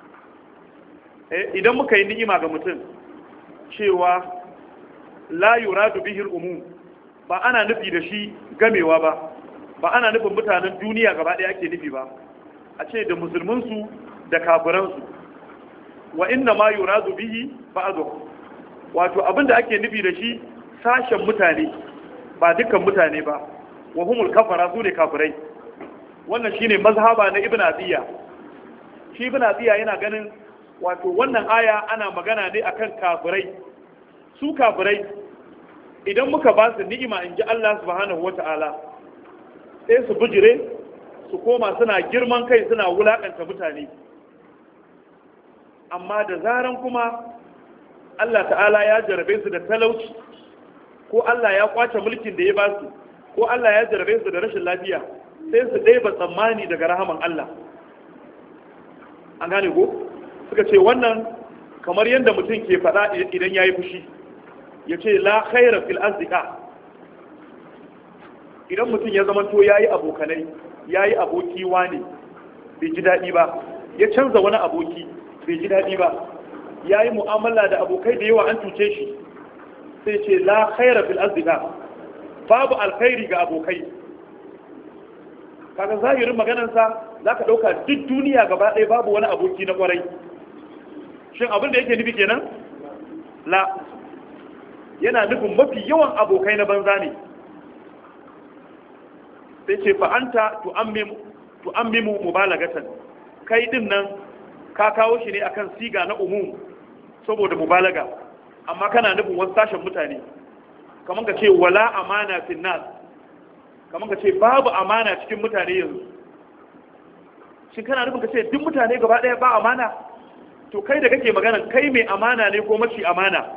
idan muka yi ni'ima ga mutum cewa la yuradu bihi al-umum, ba ana nufi da shi gamewa ba ana nufin mutanen duniya gaba ɗaya ake nufi ba, a ce da musulmansu da kafiransu. Wa inna ma yuradu bihi ba'dhu, wato abinda ake nufi da shi sashen mutane ba dukkan mutane ba, wa humul kafara, su ne kafirai. Wannan shine mazhaba na Ibn Atiyya. Shi Ibn Atiyya yana ganin wato wannan aya ana magana ne akan kafirai. Su kafirai idan muka ba su ni'ima inji Allah subhanahu wata'ala sai su bujire su koma suna girman kai suna wulakanta mutane, amma da zaran kuma Allah ta'ala ya jarabe su da talauci ko Allah ya kwace mulkin da ya ba su ko Allah ya jarabe su da rashin lafiya sai su ɗeba tsammani daga rahaman Allah. An gane ko? Suka ce wannan kamar yadda mutum ke faɗa idan ya yi fushi ya ce la khaira fil azdika. Idan mutum ya zamanto ya yi abokanai, ya yi aboki wane bai ji daɗi ba, ya canza wani aboki bai ji daɗi ba, ya yi mu'amala da abokai da yawa an cuce shi, sai ce la khaira fil azdika, babu alkhairi ga abokai. Kaga zahirin maganarsa za ka ɗauka duk duniya gaba ɗaya babu wani aboki na ƙwarai. Shin abin da yake nufi kenan? La, yana nufin mafi yawan abokai na banza ne. Sai ce fa'anta tu'ammimu mubalagatan, kai din nan ka kawo shi ne akan siga na umum saboda mubalaga, amma kana nufin wasu sashen mutane, kamar ka ce wala amana fin nas, kamar ka ce babu amana cikin mutane yanzu. Shin kana nufin ka ce duk mutane gaba ɗaya ba amana? To kai da kake magana kai mai amana ne ko mace amana?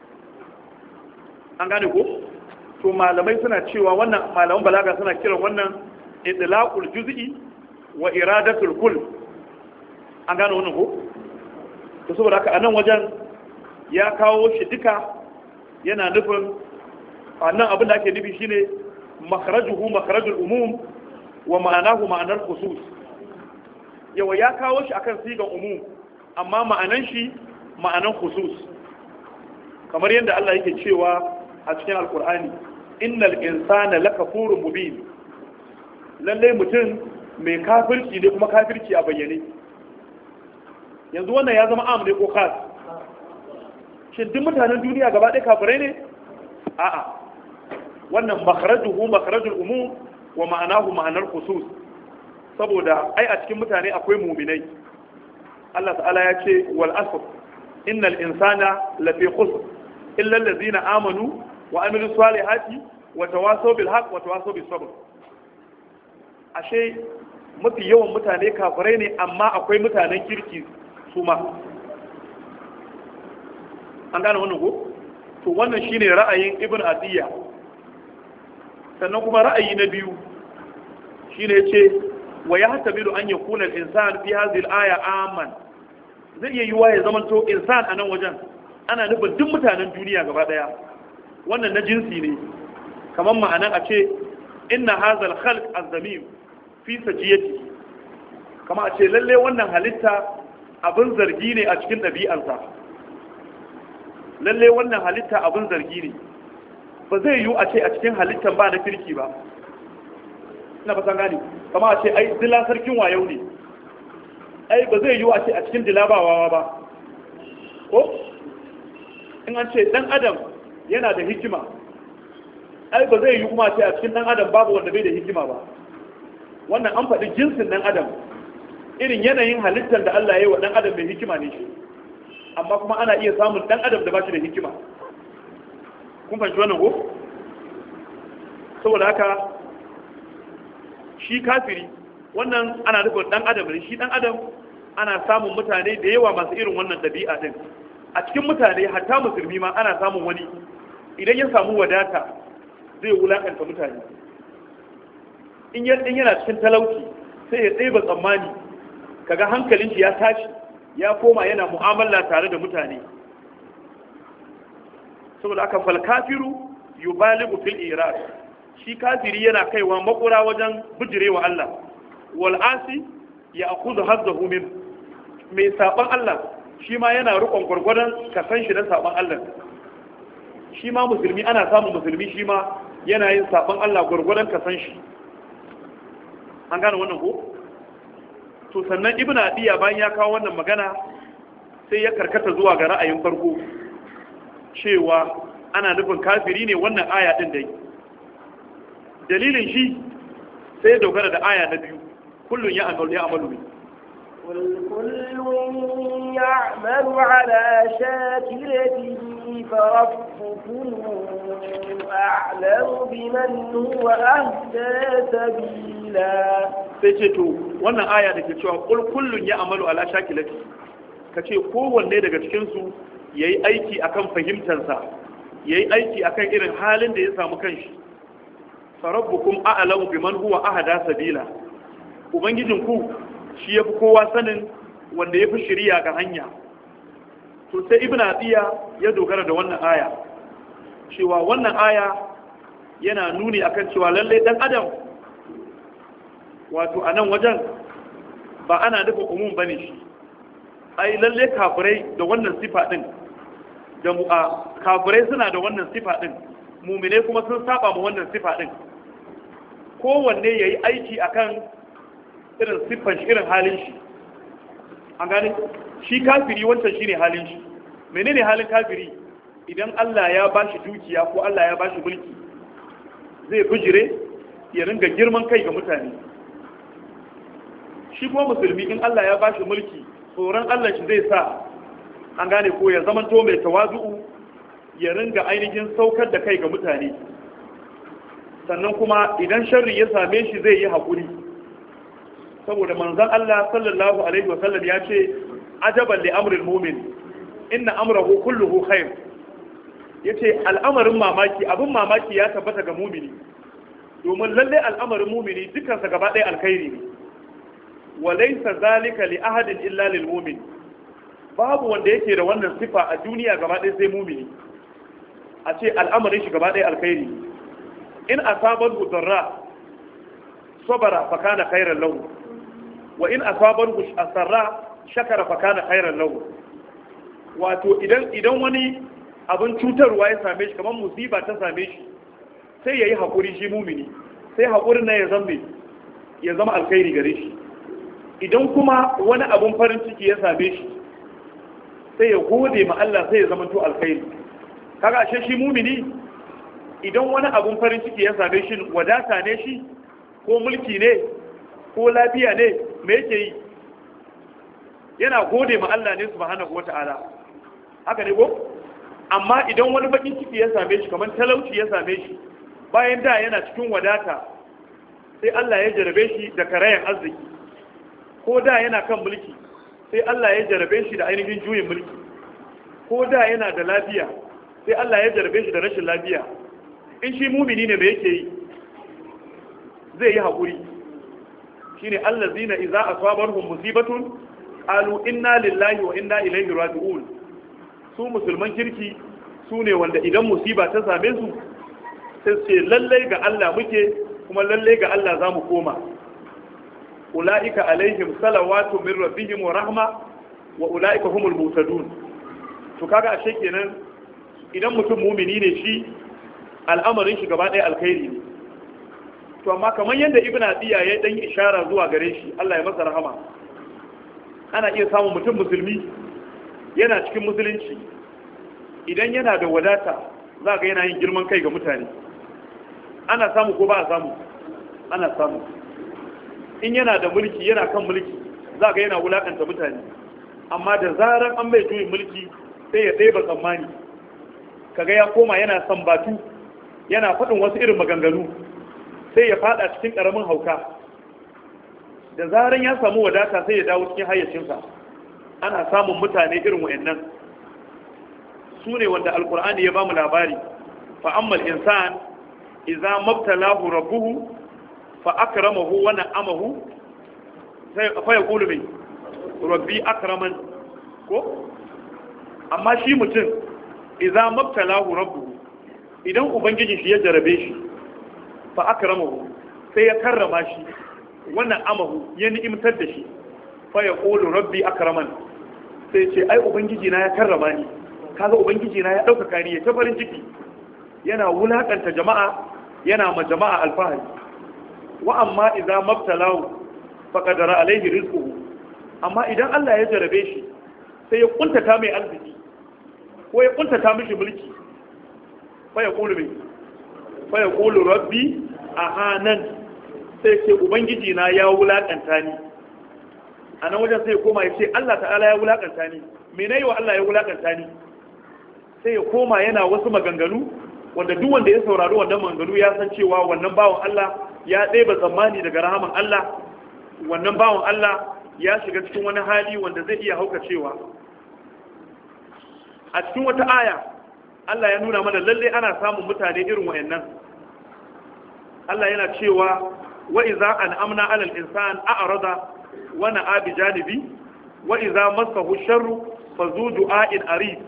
An gane ko? To malamai suna cewa wannan, malaman balaga suna kiran wannan idlaqul juz'i wa iradatul kull. An gane wannan ko? To saboda haka anan wajen ya kawo shi duka, yana nufin wannan abin da ake nufi shine makhrajuhu makhrajul umum wa ma'anahu ma'anar khusus. Yawa ya kawo shi akan sigan umum amma ma'anan shi ma'anan khusus, kamar yadda Allah yake cewa a cikin alkur'ani innal insana lakafurun mubin, lalle mutum mai kafirci ne kuma kafirci a bayyane. Yanzu wannan ya zama am ne ko khas? Shin duk mutanen duniya gaba ɗaya kafirai ne? A'a, wannan makhrajuhu makhrajul umum wa ma'anahu ma'anar khusus, saboda ai a cikin mutane akwai mu'minai. Allah ta'ala ya ce wal asr innal insana lafi khusr illa allazina amanu wa amilu salihati wa tawasaw bil haqq wa tawasaw bis sabr. Ashe mafi yawan mutane kafirai ne, amma akwai mutanen kirki su ma. An gane wannan ko? To wannan shine ra'ayin Ibn Atiyya. Sannan kuma ra'ayi na biyu shine yace wa yahtamilu an yakuna al-insan fi hadhihi al-aya aman. Zai iya yiwa ya zamanto insan anan wajen ana nufin duk mutanen duniya gaba daya. Wannan na jinsi ne, kamar ma'anan a ce inna hazal khalq az-zamim fi sajiyati, kama a ce lalle wannan halitta abin zargi ne a cikin ɗabi'arsa. Lalle wannan halitta abin zargi ne, ba zai yiwu a ce a cikin halittan ba na kirki ba. Ina fatan gani, kama a ce ai dila sarkin wayau ne, ai ba zai yiwu a ce a cikin dila ba wawa ba. Ko in an ce dan adam yana da hikima, ai ba zai yiwu kuma a ce a cikin dan adam babu wanda bai da hikima ba. wannan an faɗi jinsin ɗan adam, irin yanayin halittar da Allah ya yi wa ɗan adam mai hikima ne shi, amma kuma ana iya samun ɗan adam da ba shi da hikima. Kun fahimci wannan ko? Saboda haka shi kafiri wannan ana nufin ɗan adam ne, shi ɗan adam ana samun mutane da yawa masu irin wannan ɗabi'a din. A cikin mutane hatta musulmi ma ana samun wani idan ya samu wadata zai wulakanta mutane, in yana cikin talauci sai ya ɗeba tsammani, kaga hankalin shi ya tashi ya koma yana mu'amala tare da mutane. Saboda aka fal kafiru yubaligu fil irad, shi kafiri yana kaiwa makura wajen bijirewa Allah. Wal asi ya akuzu hazzahu min, mai saban Allah shi ma yana rukon gwargwadon kasan shi na saban Allah. Shi ma musulmi ana samun musulmi shi ma yana yin saban Allah gwargwadon kasan shi. An gane wannan ko? To sannan Ibn Adiya bayan ya kawo wannan magana sai ya karkata zuwa ga ra'ayin farko cewa ana nufin kafiri ne wannan aya din dai. Dalilin shi sai ya dogara da aya na biyu, kullun ya amalu كل يعمل على شاكلته فربكم أعلم بمن هو أهدى سبيلا. sai ce to wannan aya da ke cewa kullun ya amalu ala shakilati, ka ce kowanne daga cikinsu ya yi aiki akan fahimtarsa, ya yi aiki akan irin halin da ya samu kanshi. farabbukum a'lamu biman huwa ahda sabila, ubangijinku shi yafi kowa sanin wanda yafi shiriya ga hanya. To sai Ibn Athiya ya dogara da wannan aya cewa wannan aya yana nuni akan cewa lalle dan adam wato a nan wajen ba ana nufin umum bane shi, ai lalle kafirai da wannan sifa din da kafirai suna da wannan sifa din, mu'mine kuma sun saba mu wannan sifa din. Kowanne yayi aiki akan irin siffan shi, irin halin shi. An gane shi kafiri wancan shine halin shi. Menene halin kafiri? Idan Allah ya bashi dukiya ko Allah ya bashi mulki zai bijire ya ringa girman kai ga mutane. Shi kuma musulmi in Allah ya bashi mulki tsoron Allah shi zai sa, an gane ko, ya zamanto mai tawazu'u, ya ringa ainihin saukar da kai ga mutane. Sannan kuma idan sharri ya same shi zai yi haƙuri, saboda manzon Allah sallallahu alaihi wasallam ya ce ajaban li amril mu'min inna amrahu kulluhu khair. Yace al'amarin mamaki, abin mamaki ya tabbata ga mu'mini, domin lalle al'amarin mu'mini dukansa gaba ɗaya alkhairi ne. Walaysa zalika li ahadin illa lil mu'min, babu wanda yake da wannan sifa a duniya gaba ɗaya sai mu'mini, a ce al'amarin shi gaba ɗaya alkhairi. In asabahu darra sabara fa kana khairan lahu, wa in asabahu asarra shakara fa kana khairan lahu. Wato idan wani abin cutarwa ya same shi, kamar musiba ta same shi, sai yayi hakuri shi mumini, sai hakurin nan ya zama alkhairi gare shi. Idan kuma wani abin farin ciki ya same shi, sai ya gode ma Allah, sai ya zama to alkhairi. Kaga ashe shi mumini idan wani abin farin ciki ya same shi, wadata ne shi ko mulki ne ko lafiya ne, me yake yi? Yana gode ma Allah ne subhanahu wata'ala. Haka ne ko? Amma idan wani bakin ciki ya same shi, kamar talauci ya same shi, bayan da yana cikin wadata, sai Allah ya jarabe shi da karayan arziki. Ko da yana kan mulki, sai Allah ya jarabe shi da ainihin juyin mulki. Ko da yana da lafiya, sai Allah ya jarabe shi da rashin lafiya. In shi mumini ne me yake yi? Zai yi haƙuri. Shine allazina idza asabarhum musibatun qalu inna lillahi wa inna ilaihi raji'un. Su musulman kirki su ne wanda idan musiba ta same su sai su ce lallai ga Allah muke, kuma lallai ga Allah za mu koma. Ula'ika alaihim salawatu min rabbihim wa rahma wa ula'ika humul muhtadun. To kaga ashe kenan idan mutum mumini ne shi, al'amarin shi gaba ɗaya alkhairi ne. To amma kamar yadda Ibn Athiya ya dan ishara zuwa gare shi, Allah ya masa rahama, ana iya samun mutum musulmi yana cikin musulunci, idan yana da wadata za ga yana yin girman kai ga mutane. Ana samu ko ba a samu? Ana samu. in yana da mulki yana kan mulki za ga yana wulakanta mutane, amma da zarar an bai juyin mulki sai ya ɗeba tsammani, kaga ya koma yana sambatu, yana faɗin wasu irin maganganu, sai ya fada cikin ƙaramin hauka. Da zarar ya samu wadata sai ya dawo cikin hayyacinsa. Ana samun mutane irin wa'annan, su ne wanda alkur'ani ya bamu labari. fa ammal insan idza mabtalahu rabbuhu fa akramahu wa na'amahu sai fa yaqulu bi rabbi akraman, ko amma shi mutum idza mabtalahu rabbuhu, idan ubangiji shi ya jarabe shi, fa akramahu sai ya karrama shi, wa na'amahu ya ni'imtar da shi, fa yaqulu rabbi akraman, sai ce ai ubangiji na ya karrama ni, kaga ubangiji na ya dauka ni, ya ta farin ciki, yana wulakanta jama'a, yana ma jama'a alfahari. wa amma idza mabtalahu faqadara alaihi rizquhu, amma idan Allah ya jarabe shi sai ya kuntata mai arziki ko ya kuntata mishi mulki, fa yaqulu rabbi ahanan, sai ce ubangiji na ya wulakanta ni. A nan wajen sai ya koma ya ce Allah ta'ala ya wulakanta ni, me nayi wa Allah ya wulakanta ni? Sai ya koma yana wasu maganganu wanda duk wanda ya saurari wannan maganganu ya san cewa wannan bawan Allah ya ɗeba tsammani daga rahaman Allah, wannan bawan Allah ya shiga cikin wani hali wanda zai iya haukacewa. A cikin wata aya Allah ya nuna mana lalle ana samun mutane irin wayannan. Allah yana cewa wa iza an'amna 'alal insani a'rada wa na'a bi janibi wa iza massahu sharru fa zu du'a'in arid.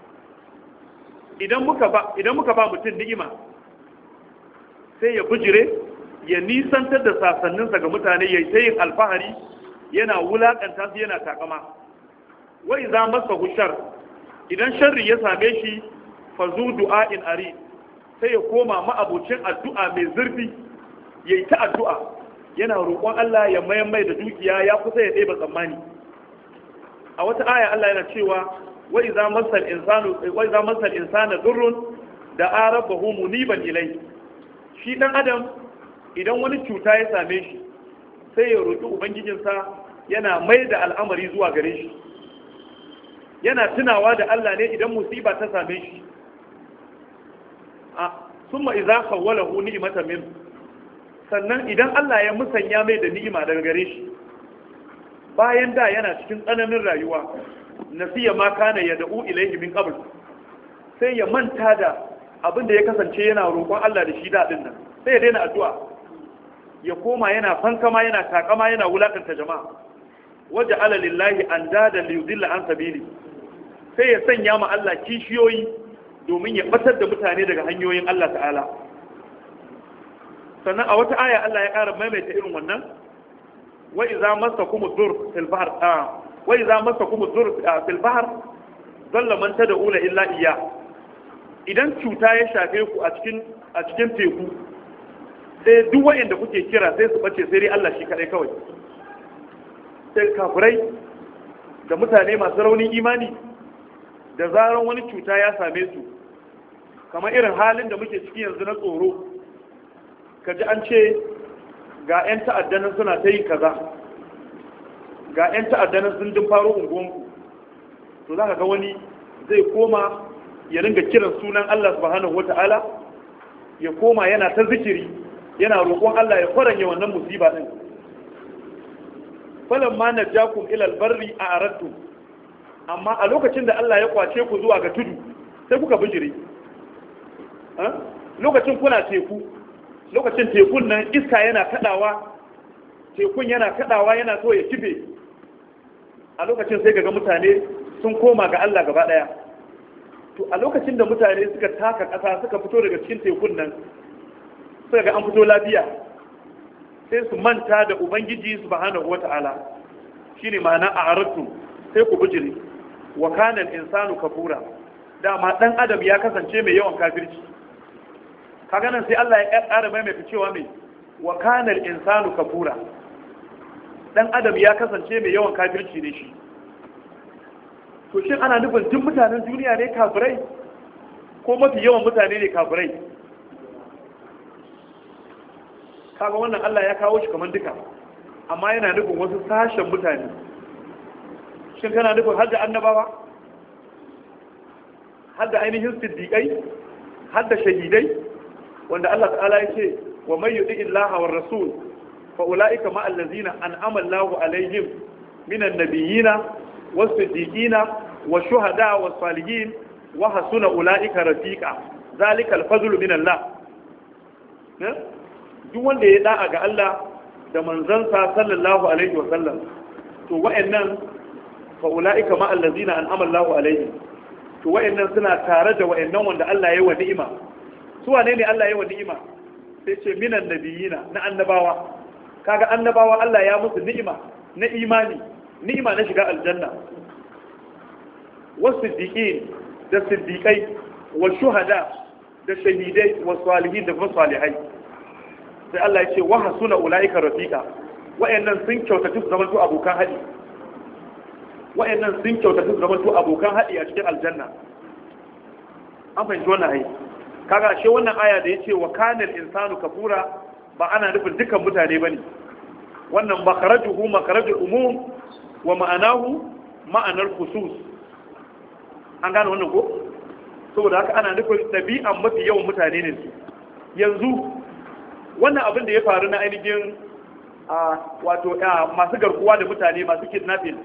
Idan muka ba mutum ni'ima sai ya bujire, ya nisantar da sasanninsa ga mutane, ya yi yin alfahari, yana wulakanta su, yana takama. wa iza massahu shar, idan sharri ya same shi fa zu du'a'in arid, sai ya koma ma'abocin addu'a mai zurfi, yayi ta addu'a, yana roƙon Allah ya mayan mai da dukiya, ya kusa ya ɗeba tsammani. A wata aya Allah yana cewa wa iza masal insana durrun da rabbahu muniban ilai. Shi dan adam idan wani cuta ya same shi sai ya roƙi ubangijinsa, yana mai da al'amari zuwa gare shi, yana tunawa da Allah ne idan musiba ta same shi. Summa iza khawwalahu ni'matan min, sannan idan Allah ya musanya mai da ni'ima daga gare shi, bayan da yana cikin tsananin rayuwa, nasiya ma kana yad'u ilayhi min qabl, sai ya manta da abin da ya kasance yana roƙon Allah da shi dadin nan, sai ya daina addu'a, ya koma yana fankama, yana takama, yana wulakanta jama'a. Waja'ala lillahi andada liyudilla an sabili, sai ya sanya ma Allah kishiyoyi domin ya batar da mutane daga hanyoyin Allah ta'ala. Sannan a wata aya Allah ya ƙara maimaita irin wannan, wa iza masakum ad-dur fil bahr wa iza masakum ad-dur fil bahr dalla man tad'una illa iyya. Idan cuta ya shafe ku a cikin teku, sai duk wanda kuke kira sai su bace, sai dai Allah shi kadai kawai. Sai kafirai da mutane masu raunin imani, da zaran wani cuta ya same su, kamar irin halin da muke ciki yanzu na tsoro, kaji an ce ga 'yan ta'addanin suna ta yi kaza, ga 'yan ta'addanin sun dun faro unguwanku, to za ka ga wani zai koma ya ringa kiran sunan Allah subhanahu wata'ala, ya koma yana ta zikiri, yana roƙon Allah ya faranya wannan musiba din. Falamma najakum ila albarri a'radtum, amma a lokacin da Allah ya kwace ku zuwa ga tudu sai kuka bijire. Lokacin kuna teku, lokacin tekun nan iska yana kadawa, tekun yana kadawa, yana so ya kife, a lokacin sai ga mutane sun koma ga Allah gaba daya. To a lokacin da mutane suka taka ƙasa, suka fito daga cikin tekun nan, suka ga an fito lafiya, sai su manta da ubangiji subhanahu wata'ala, shine ma'ana a'radtum, sai ku bijire. Wa kana al-insanu kafura, dama dan adam ya kasance mai yawan kafirci. Kaga nan sai Allah ya ƙara maimaita cewa mai wa kana al-insanu kafura, dan adam ya kasance mai yawan kafirci ne shi. To shin ana nufin duk mutanen duniya ne kafirai, ko mafi yawan mutane ne kafirai? Kaga wannan Allah ya kawo shi kaman duka. amma yana nufin wasu sashen mutane. Shin kana nufin har da annabawa, har da ainihin siddiƙai, har da shahidai, wanda Allah ta'ala ya ce wa may yuti illaha war rasul fa ulaika ma allazina an'ama Allahu alaihim minan nabiyina was siddiqina wash shuhada was salihin wa hasuna ulaika rafiqa zalika al-fadlu min Allah. Duk wanda ya da'a ga Allah da manzansa sallallahu alaihi wa sallam, to wa'annan fa ulaika ma allazina an'ama Allahu alaihim, to wa'annan suna tare da wa'annan wanda Allah ya yi wa ni'ima. Su wane ne Allah ya yi wa ni'ima? Sai ce minan nabiyina, na annabawa. Kaga annabawa Allah ya musu ni'ima na imani, ni'ima na shiga aljanna. Wasu siddiqin da siddiqai, wa shuhada da shahidai, wa salihin da kuma salihai. Sai Allah ya ce wa hasuna ulaika rafiqa, wa'annan sun kyautatu su zama to abokan haɗi. Wa'annan sun kyautatu su zama to abokan haɗi a cikin aljanna. An fahimci wannan ai. Kaga ashe wannan aya da yace wa kanal insanu kafura ba ana nufin dukan mutane bane. Wannan makharajuhu makharajul umum wa ma'anahu ma'anar khusus. An gane wannan ko? Saboda haka ana nufin ɗabi'an mafi yawan mutane ne su. Yanzu wannan abin da ya faru na ainihin wato masu garkuwa da mutane, masu kidnapping,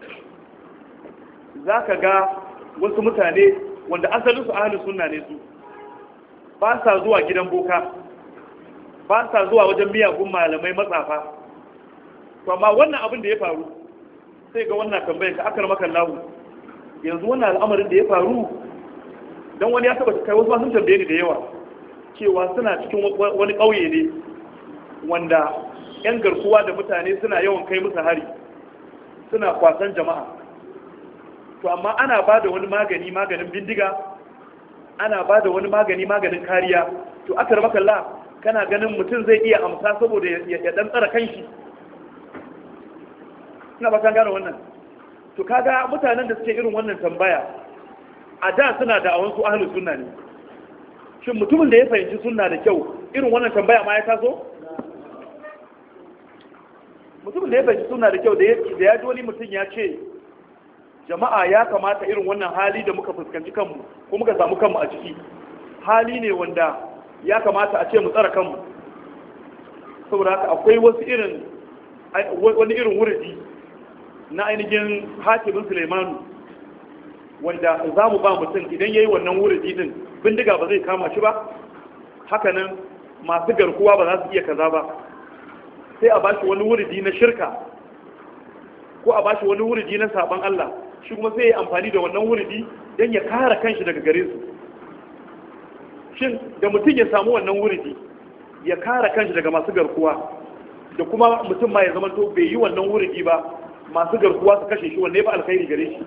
za ka ga wasu mutane wanda asalinsu ahalin sunna ne su, ba sa zuwa gidan boka, ba sa zuwa wajen miyagun malamai matsafa. To amma wannan abin da ya faru sai ga wannan tambayar ka akar makan lahu, yanzu wannan al'amarin da ya faru, don wani ya taba kai wasu sun tambaye ni da yawa cewa suna cikin wani ƙauye ne wanda 'yan garkuwa da mutane suna yawan kai musu hari, suna kwasan jama'a. To amma ana ba da wani magani, maganin bindiga, ana ba da wani magani, maganin kariya. To aka rama kalla, kana ganin mutum zai iya amsa saboda ya dan tsara kanshi? Ina ba kan gane wannan. To kaga mutanen da suke irin wannan tambaya a da suna da awansu ahlus sunna ne. Shin mutumin da ya fahimci sunna da kyau irin wannan tambaya ma ya taso? Mutumin da ya fahimci sunna da kyau da ya ji wani mutum ya ce jama'a ya kamata irin wannan hali da muka fuskanci kanmu ko muka samu kanmu a ciki, hali ne wanda ya kamata a ce mu tsara kanmu. Saboda haka akwai wani irin wuridi na ainihin hakimin Sulaimanu wanda za mu ba mutum idan ya yi wannan wuridi din, bindiga ba zai kama shi ba, hakanan masu garkuwa ba za su iya kaza ba. Sai a ba shi wani wuridi na shirka ko a ba shi wani wuridi na saban Allah, shi kuma sai ya amfani da wannan wuridi don ya kare kanshi daga gare su. Shin da mutum ya samu wannan wuridi ya kare kanshi daga masu garkuwa, da kuma mutum ma ya zama to bai yi wannan wuridi ba, masu garkuwa su kashe shi, wanne ya fi alkhairi gare shi?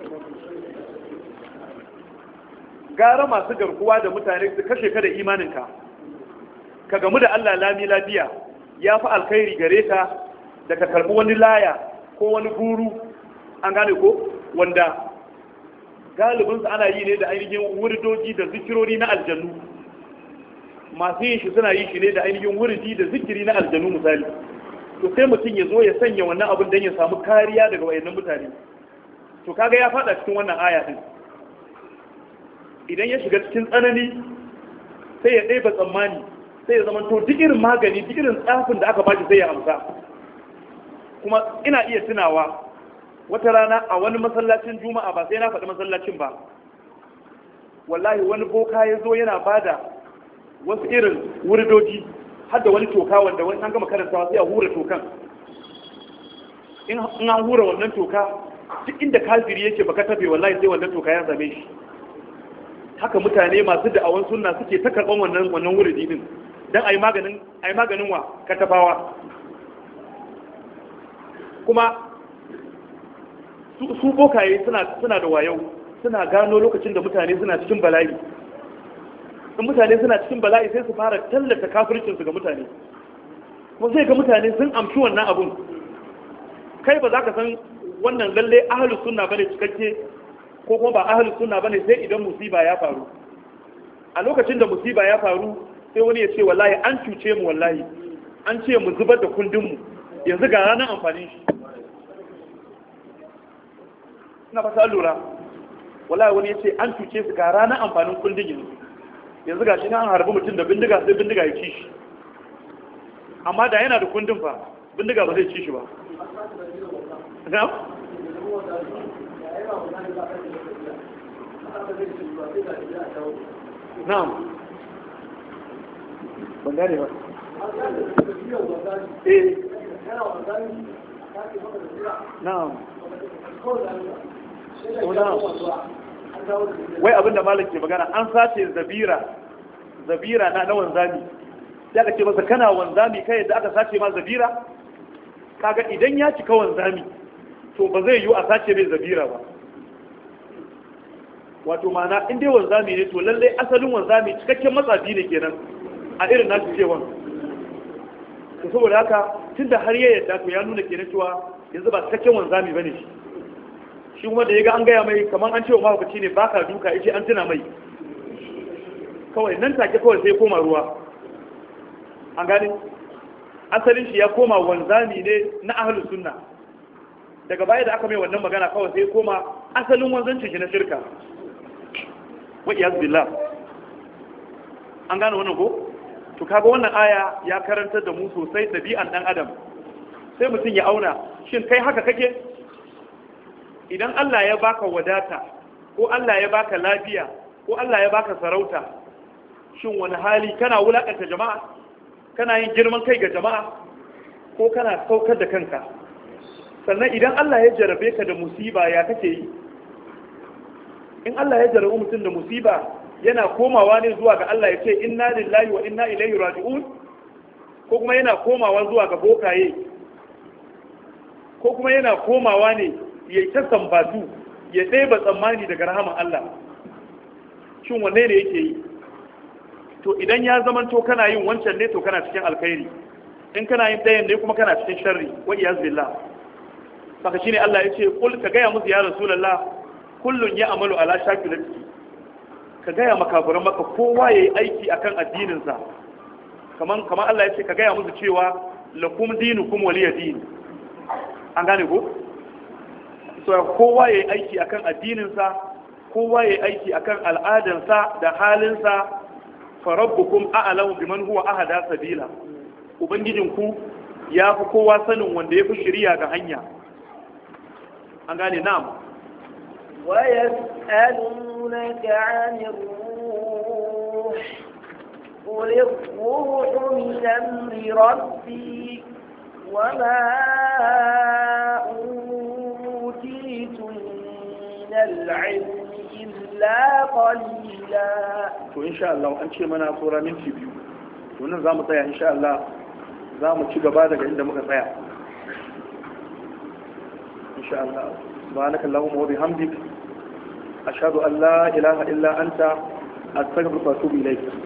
Gara masu garkuwa da mutane su kashe ka da imaninka, ka gamu da Allah lami lafiya, ya fi alkhairi gare ka da ka karbi wani laya ko wani guru, an gane ko, wanda galibinsu ana yi ne da ainihin wuridoji da zikirori na aljannu. Masu yin shi suna yin shi ne da ainihin wuridi da zikiri na aljannu misali. To sai mutum ya zo ya sanya wannan abin don ya samu kariya daga wayannan mutane. To kaga ya fada cikin wannan aya din. Idan ya shiga cikin tsanani sai ya ɗeba tsammani, sai ya zama to duk irin magani, duk irin tsafin da aka bashi sai ya amsa. Kuma ina iya tunawa wata rana a wani masallacin juma'a, ba sai na faɗi masallacin ba, wallahi wani boka ya zo yana bada wasu irin wuridoji har da wani toka wanda wani an gama karantawa sai a hura tokan. In an hura wannan toka, duk inda kafiri yake baka tafe wallahi sai wannan toka ya same shi. Haka mutane masu da'awan sunna suke ta karɓan wannan wuridi din dan ayi maganin wa katafawa. Kuma su bokaye suna da wayo, suna gano lokacin da mutane suna cikin bala'i. In mutane suna cikin bala'i sai su fara tallata kafircinsu ga mutane, kuma zai ga mutane sun amshi wannan abun. Kai ba za ka san wannan lalle ahlus sunna bane cikakke ko kuma ba ahlus sunna bane sai idan musiba ya faru. A lokacin da musiba ya faru sai wani ya ce wallahi an cuce mu, wallahi an ce mu zubar da kundin mu, yanzu ga ranar amfanin shi. Ina fata lura, wallahi wani ya ce an cuce su ga ranar amfanin kundin yanzu ga shi na an harbi mutum da bindiga sai bindiga ya ci shi, amma da yana da kundin fa bindiga ba zai ci shi ba. Na'am? Na'am. Ban gane ba. Eh. Na'am. Wai abinda malam ke magana an sace zabira na wanzami, sai aka ce masa kana wanzami kai yadda aka sace ma zabira. Kaga idan ya cika wanzami to ba zai yi a sace mai zabira ba. Wato mana in dai wanzami ne to lallai asalin wanzami cikakken matsafi ne kenan a irin nasu cewa. To saboda haka tunda har ya yadda to ya nuna kenan cewa yanzu ba cikakken wanzami bane shi. Shi kuma da ya ga an gaya mai kamar an cewa mahaukaci ne baka duka yace an tuna mai, kawai nan take kawai sai koma ruwa. An gane asalin shi ya koma wanzami ne na ahlus sunna, daga baya da aka mai wannan magana kawai sai koma asalin wanzancin shi na shirka. Wa iyaz billah. An gane wannan ko? To kaga wannan aya ya karantar da mu sosai dabi'an dan adam. Sai mutum ya auna, shin kai haka kake? Idan Allah ya baka wadata ko Allah ya baka lafiya ko Allah ya baka sarauta, shin wani hali kana wulakanta jama'a, kana yin girman kai ga jama'a, ko kana saukar da kanka? Sannan idan Allah ya jarabe ka da musiba ya kake yi? In Allah ya jarabe mutum da musiba yana komawa ne zuwa ga Allah ya ce inna lillahi wa inna ilaihi raji'un, ko kuma yana komawa zuwa ga bokaye, ko kuma yana komawa ne ya yi ta sambatu ya ɗeba tsammani daga rahaman Allah? Shin wanne ne yake yi? To idan ya zamanto kana yin wancan ne to kana cikin alkhairi, in kana yin ɗayan ne kuma kana cikin sharri. Wa iyaz billah. Saka shine Allah ya ce kul ka gaya musu ya rasulullah kullun ya amalu ala shakilati, ka gaya makafiran maka kowa yayi aiki akan addinin sa. kaman Allah ya ce ka gaya musu cewa lakum dinukum waliya din. An gane ko? So kowa yayi aiki akan addinin sa, kowa yayi aiki akan al'adansa da halinsa. farabbukum a'lamu biman huwa ahada sabila, ubangijinku ya fi kowa sanin wanda ya fi shiriya ga hanya. An gane? Na'am. wa yas'alunaka 'anir ruh qul ar-ruhu min amri rabbi wa ma utitu min al-'ilmi illa qalila. To insha Allah an ce mana tsora minti 2, to nan zamu tsaya insha Allah, zamu ci gaba daga inda muka tsaya insha Allah. Subhanaka Allahumma wa bihamdik ashhadu an la ilaha illa anta astaghfiruka wa atubu ilayk.